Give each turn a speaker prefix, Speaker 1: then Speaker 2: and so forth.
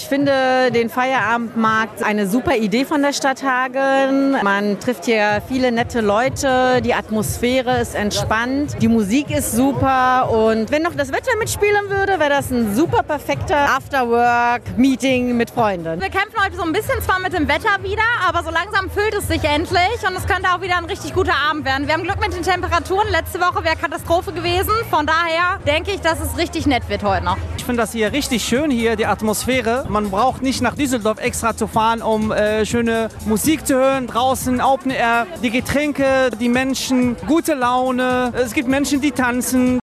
Speaker 1: Ich finde den Feierabendmarkt eine super Idee von der Stadt Hagen. Man trifft hier viele nette Leute, die Atmosphäre ist entspannt, die Musik ist super und wenn noch das Wetter mitspielen würde, wäre das ein super perfekter Afterwork-Meeting mit Freunden.
Speaker 2: Wir kämpfen heute so ein bisschen zwar mit dem Wetter wieder, aber so langsam füllt es sich endlich und es könnte auch wieder ein richtig guter Abend werden. Wir haben Glück mit den Temperaturen. Letzte Woche wäre Katastrophe gewesen. Von daher denke ich, dass es richtig nett wird heute noch.
Speaker 3: Ich finde das hier richtig schön, hier die Atmosphäre. Man braucht nicht nach Düsseldorf extra zu fahren, um schöne Musik zu hören. Draußen Open Air, die Getränke, die Menschen, gute Laune. Es gibt Menschen, die tanzen.